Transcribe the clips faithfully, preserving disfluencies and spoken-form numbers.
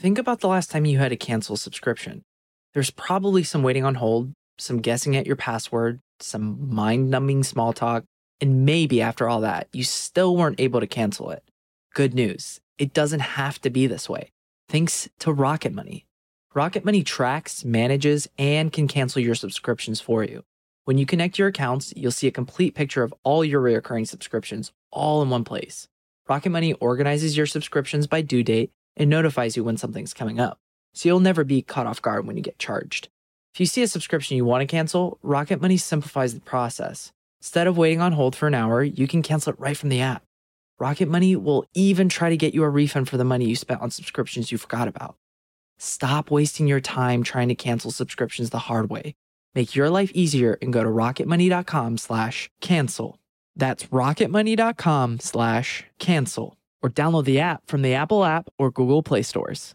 Think about the last time you had to cancel a subscription. There's probably some waiting on hold, some guessing at your password, some mind-numbing small talk, and maybe after all that, you still weren't able to cancel it. Good news, it doesn't have to be this way. Thanks to Rocket Money. Rocket Money tracks, manages, and can cancel your subscriptions for you. When you connect your accounts, you'll see a complete picture of all your recurring subscriptions all in one place. Rocket Money organizes your subscriptions by due date and notifies you when something's coming up, so you'll never be caught off guard when you get charged. If you see a subscription you want to cancel, Rocket Money simplifies the process. Instead of waiting on hold for an hour, you can cancel it right from the app. Rocket Money will even try to get you a refund for the money you spent on subscriptions you forgot about. Stop wasting your time trying to cancel subscriptions the hard way. Make your life easier and go to rocketmoney.com slash cancel. That's rocketmoney.com slash cancel. Or download the app from the Apple app or Google Play stores.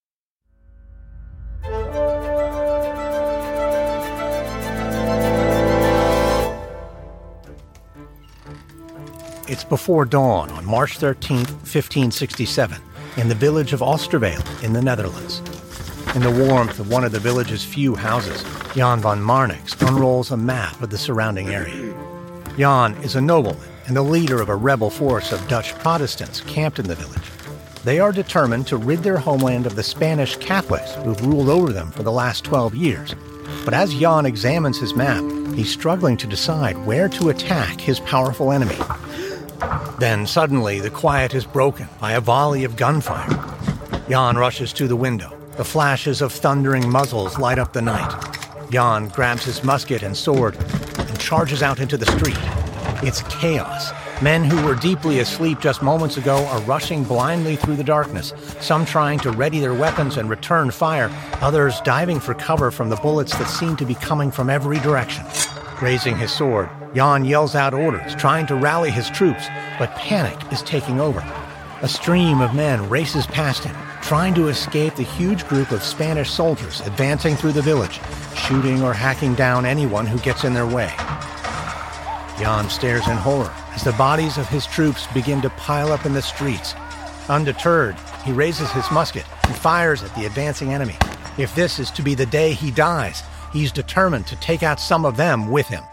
It's before dawn on March thirteenth, fifteen sixty-seven, in the village of Oosterweel in the Netherlands. In the warmth of one of the village's few houses, Jan van Marnix unrolls a map of the surrounding area. Jan is a nobleman and the leader of a rebel force of Dutch Protestants camped in the village. They are determined to rid their homeland of the Spanish Catholics who've ruled over them for the last twelve years. But as Jan examines his map, he's struggling to decide where to attack his powerful enemy. Then suddenly the quiet is broken by a volley of gunfire. Jan rushes to the window. The flashes of thundering muzzles light up the night. Jan grabs his musket and sword and charges out into the street. It's chaos. Men who were deeply asleep just moments ago are rushing blindly through the darkness, some trying to ready their weapons and return fire, others diving for cover from the bullets that seem to be coming from every direction. Raising his sword, Jan yells out orders, trying to rally his troops, but panic is taking over. A stream of men races past him, trying to escape the huge group of Spanish soldiers advancing through the village, shooting or hacking down anyone who gets in their way. Jan stares in horror as the bodies of his troops begin to pile up in the streets. Undeterred, he raises his musket and fires at the advancing enemy. If this is to be the day he dies, he's determined to take out some of them with him.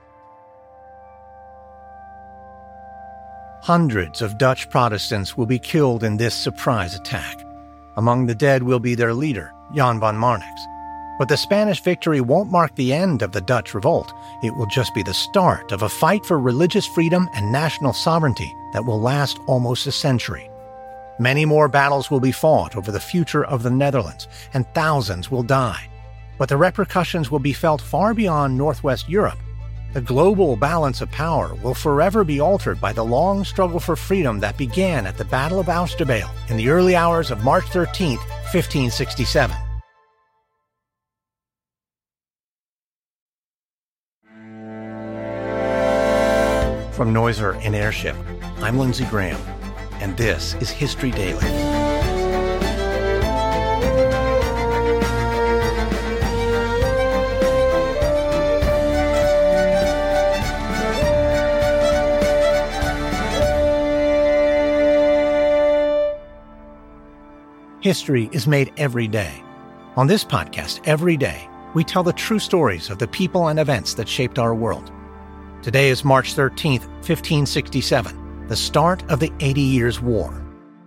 Hundreds of Dutch Protestants will be killed in this surprise attack. Among the dead will be their leader, Jan van Marnix. But the Spanish victory won't mark the end of the Dutch revolt. It will just be the start of a fight for religious freedom and national sovereignty that will last almost a century. Many more battles will be fought over the future of the Netherlands, and thousands will die. But the repercussions will be felt far beyond Northwest Europe. The global balance of power will forever be altered by the long struggle for freedom that began at the Battle of Oosterweel in the early hours of March thirteenth, fifteen sixty-seven. From Noiser and Airship, I'm Lindsey Graham, and this is History Daily. History is made every day. On this podcast, every day, we tell the true stories of the people and events that shaped our world. Today is March thirteenth, fifteen sixty-seven, the start of the Eighty Years' War.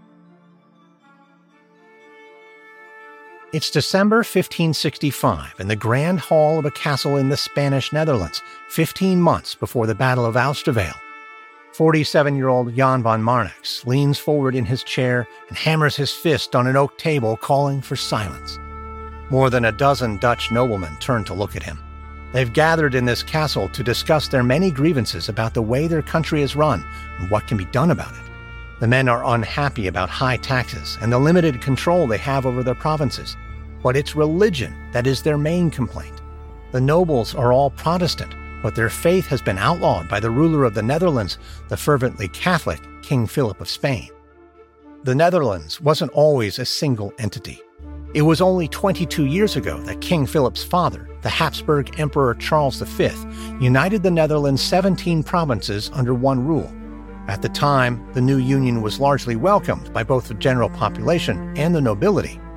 It's December fifteen sixty-five in the grand hall of a castle in the Spanish Netherlands, fifteen months before the Battle of Oosterweel. forty-seven-year-old Jan van Marnix leans forward in his chair and hammers his fist on an oak table, calling for silence. More than a dozen Dutch noblemen turn to look at him. They've gathered in this castle to discuss their many grievances about the way their country is run and what can be done about it. The men are unhappy about high taxes and the limited control they have over their provinces. But it's religion that is their main complaint. The nobles are all Protestant, but their faith has been outlawed by the ruler of the Netherlands, the fervently Catholic King Philip of Spain. The Netherlands wasn't always a single entity. It was only twenty-two years ago that King Philip's father, the Habsburg Emperor Charles the Fifth, united the Netherlands' seventeen provinces under one rule. At the time, the new union was largely welcomed by both the general population and the nobility,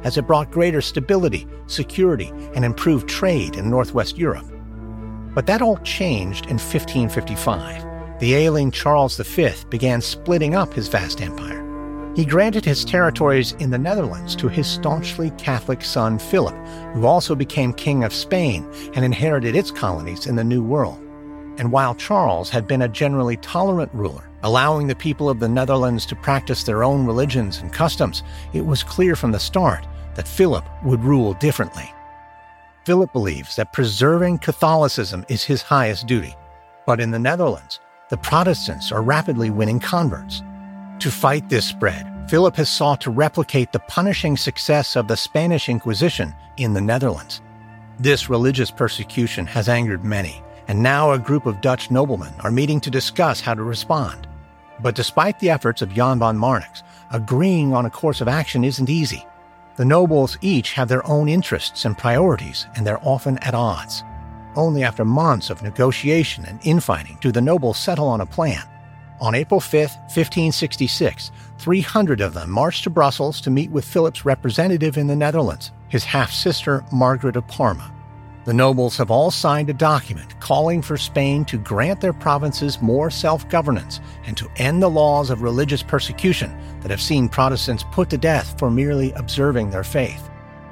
as it brought greater stability, security, and improved trade in Northwest Europe. But that all changed in fifteen fifty-five. The ailing Charles the Fifth began splitting up his vast empire. He granted his territories in the Netherlands to his staunchly Catholic son Philip, who also became King of Spain and inherited its colonies in the New World. And while Charles had been a generally tolerant ruler, allowing the people of the Netherlands to practice their own religions and customs, it was clear from the start that Philip would rule differently. Philip believes that preserving Catholicism is his highest duty. But in the Netherlands, the Protestants are rapidly winning converts. To fight this spread, Philip has sought to replicate the punishing success of the Spanish Inquisition in the Netherlands. This religious persecution has angered many, and now a group of Dutch noblemen are meeting to discuss how to respond. But despite the efforts of Jan van Marnix, agreeing on a course of action isn't easy. The nobles each have their own interests and priorities, and they're often at odds. Only after months of negotiation and infighting do the nobles settle on a plan. On April fifth, fifteen sixty-six, three hundred of them marched to Brussels to meet with Philip's representative in the Netherlands, his half-sister Margaret of Parma. The nobles have all signed a document calling for Spain to grant their provinces more self-governance and to end the laws of religious persecution that have seen Protestants put to death for merely observing their faith.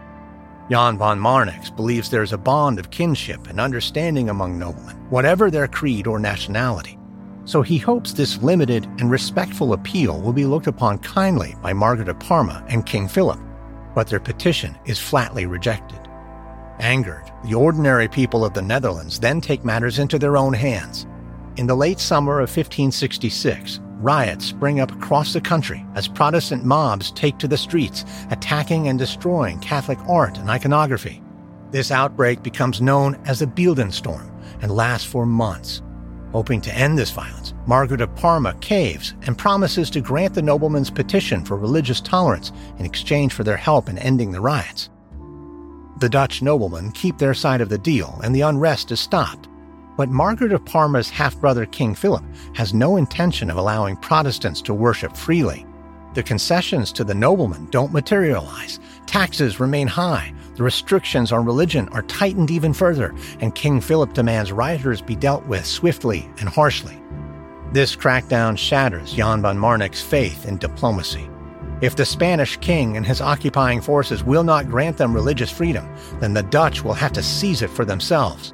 Jan van Marnix believes there is a bond of kinship and understanding among noblemen, whatever their creed or nationality. So he hopes this limited and respectful appeal will be looked upon kindly by Margaret of Parma and King Philip, but their petition is flatly rejected. Angered, the ordinary people of the Netherlands then take matters into their own hands. In the late summer of fifteen sixty-six, riots spring up across the country as Protestant mobs take to the streets, attacking and destroying Catholic art and iconography. This outbreak becomes known as the Beeldenstorm and lasts for months. Hoping to end this violence, Margaret of Parma caves and promises to grant the nobleman's petition for religious tolerance in exchange for their help in ending the riots. The Dutch noblemen keep their side of the deal and the unrest is stopped. But Margaret of Parma's half-brother King Philip has no intention of allowing Protestants to worship freely. The concessions to the noblemen don't materialize, taxes remain high, the restrictions on religion are tightened even further, and King Philip demands rioters be dealt with swiftly and harshly. This crackdown shatters Jan van Marnix's faith in diplomacy. If the Spanish king and his occupying forces will not grant them religious freedom, then the Dutch will have to seize it for themselves.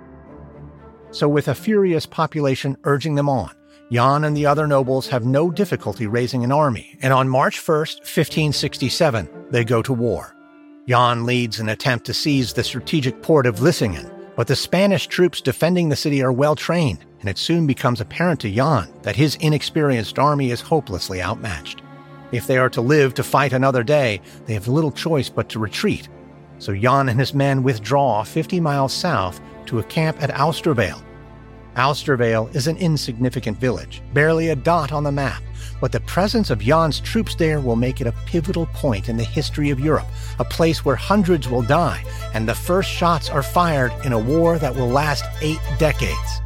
So with a furious population urging them on, Jan and the other nobles have no difficulty raising an army, and on March first, fifteen sixty-seven, they go to war. Jan leads an attempt to seize the strategic port of Vlissingen, but the Spanish troops defending the city are well trained, and it soon becomes apparent to Jan that his inexperienced army is hopelessly outmatched. If they are to live to fight another day, they have little choice but to retreat. So Jan and his men withdraw fifty miles south to a camp at Oosterweel. Oosterweel is an insignificant village, barely a dot on the map, but the presence of Jan's troops there will make it a pivotal point in the history of Europe, a place where hundreds will die, and the first shots are fired in a war that will last eight decades.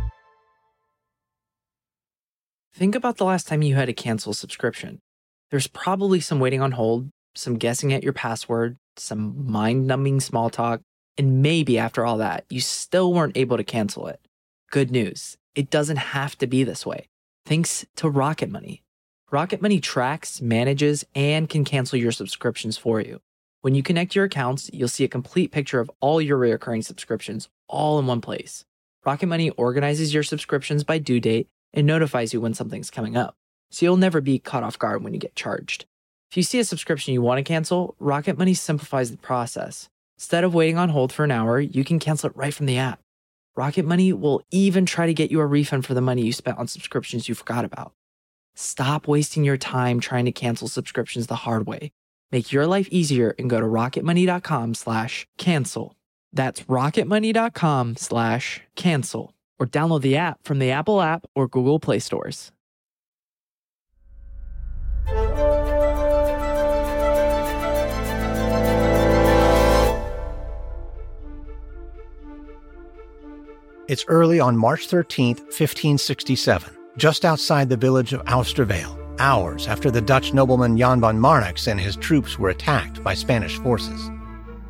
Think about the last time you had to cancel a subscription. There's probably some waiting on hold, some guessing at your password, some mind-numbing small talk, and maybe after all that, you still weren't able to cancel it. Good news, it doesn't have to be this way. Thanks to Rocket Money. Rocket Money tracks, manages, and can cancel your subscriptions for you. When you connect your accounts, you'll see a complete picture of all your recurring subscriptions all in one place. Rocket Money organizes your subscriptions by due date and notifies you when something's coming up, so you'll never be caught off guard when you get charged. If you see a subscription you want to cancel, Rocket Money simplifies the process. Instead of waiting on hold for an hour, you can cancel it right from the app. Rocket Money will even try to get you a refund for the money you spent on subscriptions you forgot about. Stop wasting your time trying to cancel subscriptions the hard way. Make your life easier and go to rocketmoney.com slash cancel. That's rocketmoney.com slash cancel. Or download the app from the Apple app or Google Play stores. It's early on March thirteenth, fifteen sixty-seven, just outside the village of Oosterweel, hours after the Dutch nobleman Jan van Marnix and his troops were attacked by Spanish forces.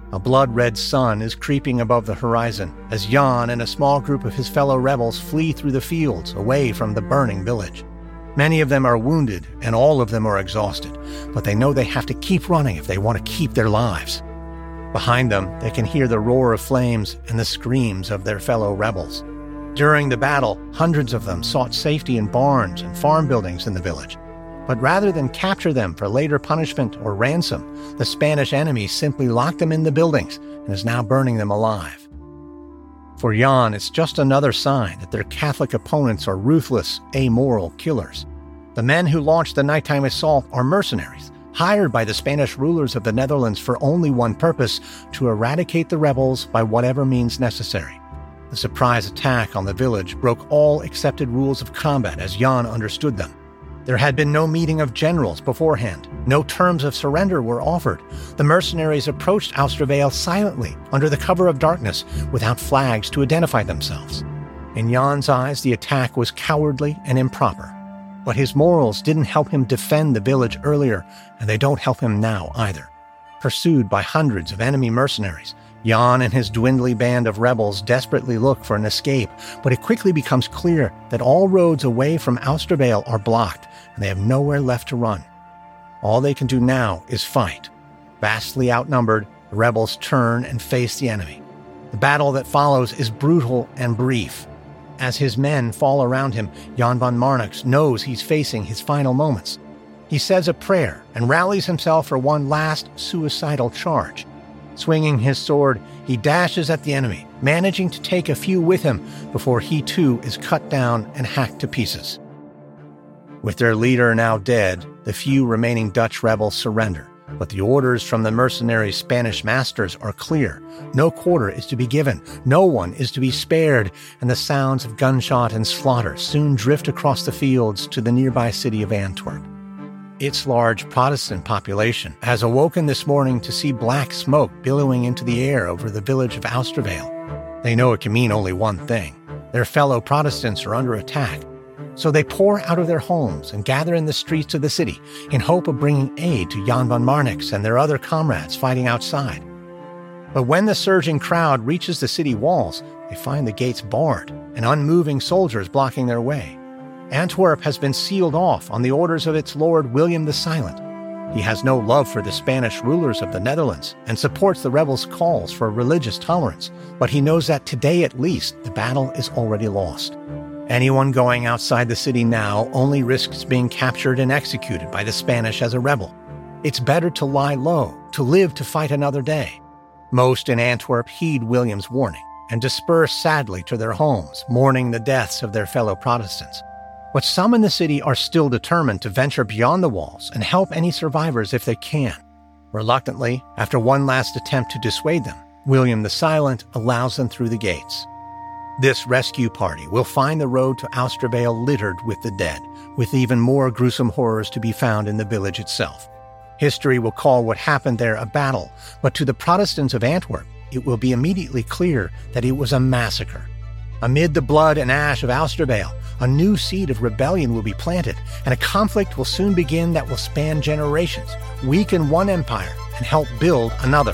A blood-red sun is creeping above the horizon as Jan and a small group of his fellow rebels flee through the fields away from the burning village. Many of them are wounded and all of them are exhausted, but they know they have to keep running if they want to keep their lives. Behind them, they can hear the roar of flames and the screams of their fellow rebels. During the battle, hundreds of them sought safety in barns and farm buildings in the village. But rather than capture them for later punishment or ransom, the Spanish enemy simply locked them in the buildings and is now burning them alive. For Jan, it's just another sign that their Catholic opponents are ruthless, amoral killers. The men who launched the nighttime assault are mercenaries, hired by the Spanish rulers of the Netherlands for only one purpose, to eradicate the rebels by whatever means necessary. The surprise attack on the village broke all accepted rules of combat as Jan understood them. There had been no meeting of generals beforehand. No terms of surrender were offered. The mercenaries approached Oosterweil silently, under the cover of darkness, without flags to identify themselves. In Jan's eyes, the attack was cowardly and improper. But his morals didn't help him defend the village earlier, and they don't help him now either. Pursued by hundreds of enemy mercenaries, Jan and his dwindling band of rebels desperately look for an escape, but it quickly becomes clear that all roads away from Oosterweil are blocked, and they have nowhere left to run. All they can do now is fight. Vastly outnumbered, the rebels turn and face the enemy. The battle that follows is brutal and brief. As his men fall around him, Jan van Marnix knows he's facing his final moments. He says a prayer and rallies himself for one last suicidal charge. Swinging his sword, he dashes at the enemy, managing to take a few with him before he too is cut down and hacked to pieces. With their leader now dead, the few remaining Dutch rebels surrender, but the orders from the mercenary Spanish masters are clear. No quarter is to be given, no one is to be spared, and the sounds of gunshot and slaughter soon drift across the fields to the nearby city of Antwerp. Its large Protestant population has awoken this morning to see black smoke billowing into the air over the village of Oosterweil. They know it can mean only one thing. Their fellow Protestants are under attack. So they pour out of their homes and gather in the streets of the city in hope of bringing aid to Jan van Marnix and their other comrades fighting outside. But when the surging crowd reaches the city walls, they find the gates barred and unmoving soldiers blocking their way. Antwerp has been sealed off on the orders of its lord William the Silent. He has no love for the Spanish rulers of the Netherlands and supports the rebels' calls for religious tolerance, but he knows that today at least the battle is already lost. Anyone going outside the city now only risks being captured and executed by the Spanish as a rebel. It's better to lie low, to live to fight another day. Most in Antwerp heed William's warning and disperse sadly to their homes, mourning the deaths of their fellow Protestants. But some in the city are still determined to venture beyond the walls and help any survivors if they can. Reluctantly, after one last attempt to dissuade them, William the Silent allows them through the gates. This rescue party will find the road to Oosterweil littered with the dead, with even more gruesome horrors to be found in the village itself. History will call what happened there a battle, but to the Protestants of Antwerp, it will be immediately clear that it was a massacre. Amid the blood and ash of Oosterweil, a new seed of rebellion will be planted, and a conflict will soon begin that will span generations, weaken one empire, and help build another.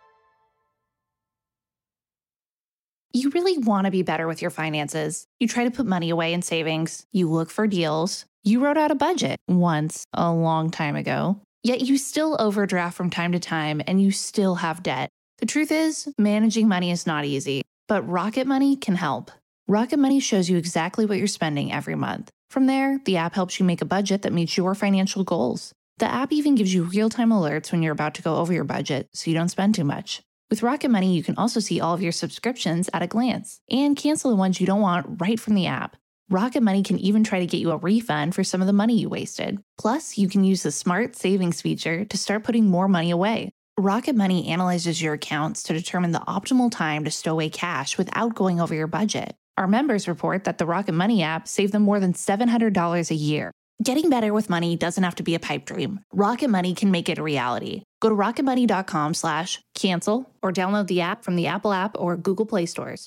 You really want to be better with your finances. You try to put money away in savings. You look for deals. You wrote out a budget once, a long time ago. Yet you still overdraft from time to time, and you still have debt. The truth is, managing money is not easy. But Rocket Money can help. Rocket Money shows you exactly what you're spending every month. From there, the app helps you make a budget that meets your financial goals. The app even gives you real-time alerts when you're about to go over your budget, so you don't spend too much. With Rocket Money, you can also see all of your subscriptions at a glance and cancel the ones you don't want right from the app. Rocket Money can even try to get you a refund for some of the money you wasted. Plus, you can use the Smart Savings feature to start putting more money away. Rocket Money analyzes your accounts to determine the optimal time to stow away cash without going over your budget. Our members report that the Rocket Money app saved them more than seven hundred dollars a year. Getting better with money doesn't have to be a pipe dream. Rocket Money can make it a reality. Go to rocketmoney.com slash cancel or download the app from the Apple app or Google Play stores.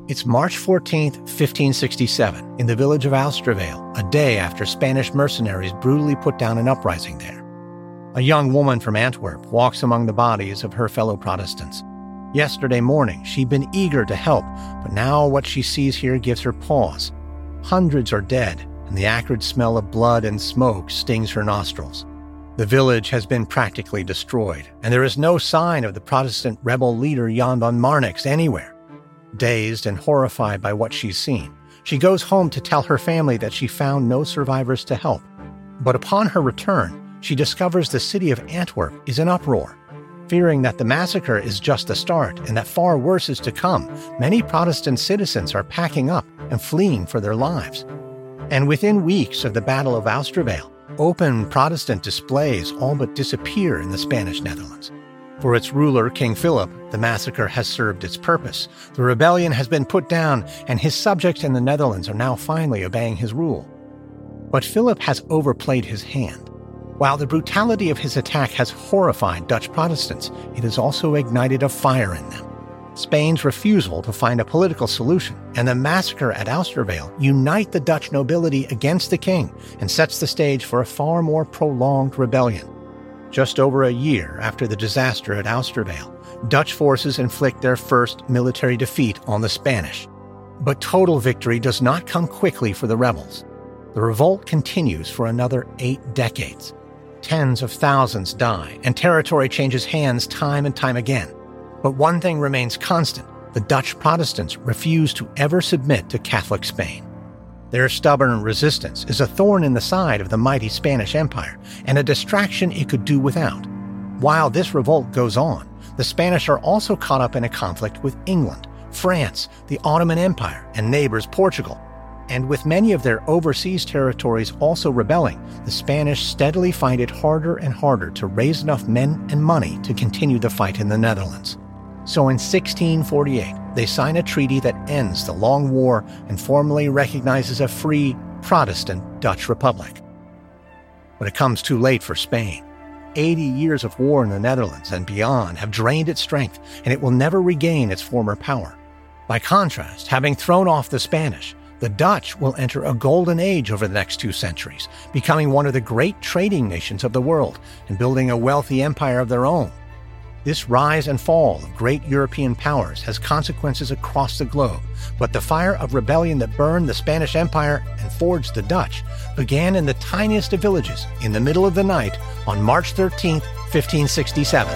It's March fourteenth, fifteen sixty-seven, in the village of Oosterweel, a day after Spanish mercenaries brutally put down an uprising there. A young woman from Antwerp walks among the bodies of her fellow Protestants. Yesterday morning, she'd been eager to help, but now what she sees here gives her pause. Hundreds are dead, and the acrid smell of blood and smoke stings her nostrils. The village has been practically destroyed, and there is no sign of the Protestant rebel leader Jan van Marnix anywhere. Dazed and horrified by what she's seen, she goes home to tell her family that she found no survivors to help. But upon her return, she discovers the city of Antwerp is in uproar. Fearing that the massacre is just the start and that far worse is to come, many Protestant citizens are packing up and fleeing for their lives. And within weeks of the Battle of Oosterweel, open Protestant displays all but disappear in the Spanish Netherlands. For its ruler, King Philip, the massacre has served its purpose. The rebellion has been put down, and his subjects in the Netherlands are now finally obeying his rule. But Philip has overplayed his hand. While the brutality of his attack has horrified Dutch Protestants, it has also ignited a fire in them. Spain's refusal to find a political solution and the massacre at Oosterweel unite the Dutch nobility against the king and sets the stage for a far more prolonged rebellion. Just over a year after the disaster at Oosterweel, Dutch forces inflict their first military defeat on the Spanish. But total victory does not come quickly for the rebels. The revolt continues for another eight decades. Tens of thousands die, and territory changes hands time and time again. But one thing remains constant: the Dutch Protestants refuse to ever submit to Catholic Spain. Their stubborn resistance is a thorn in the side of the mighty Spanish Empire, and a distraction it could do without. While this revolt goes on, the Spanish are also caught up in a conflict with England, France, the Ottoman Empire, and neighbors Portugal. And with many of their overseas territories also rebelling, the Spanish steadily find it harder and harder to raise enough men and money to continue the fight in the Netherlands. So in sixteen forty-eight, they sign a treaty that ends the long war and formally recognizes a free, Protestant Dutch Republic. But it comes too late for Spain. Eighty years of war in the Netherlands and beyond have drained its strength, and it will never regain its former power. By contrast, having thrown off the Spanish, the Dutch will enter a golden age over the next two centuries, becoming one of the great trading nations of the world and building a wealthy empire of their own. This rise and fall of great European powers has consequences across the globe, but the fire of rebellion that burned the Spanish Empire and forged the Dutch began in the tiniest of villages in the middle of the night on March thirteenth, fifteen sixty-seven.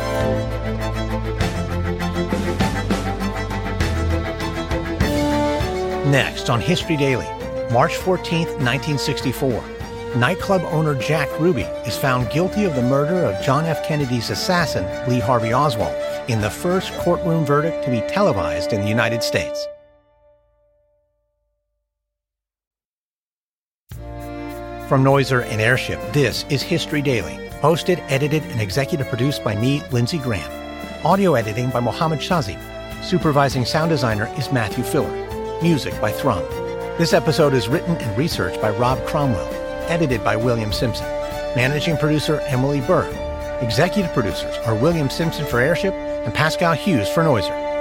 Next on History Daily, March fourteenth, nineteen sixty-four. Nightclub owner Jack Ruby is found guilty of the murder of John F. Kennedy's assassin, Lee Harvey Oswald, in the first courtroom verdict to be televised in the United States. From Noiser and Airship, this is History Daily, hosted, edited, and executive produced by me, Lindsey Graham. Audio editing by Mohammed Shazi. Supervising sound designer is Matthew Filler. Music by Thrum. This episode is written and researched by Rob Cromwell. Edited by William Simpson. Managing producer, Emily Burke. Executive producers are William Simpson for Airship and Pascal Hughes for Noiser.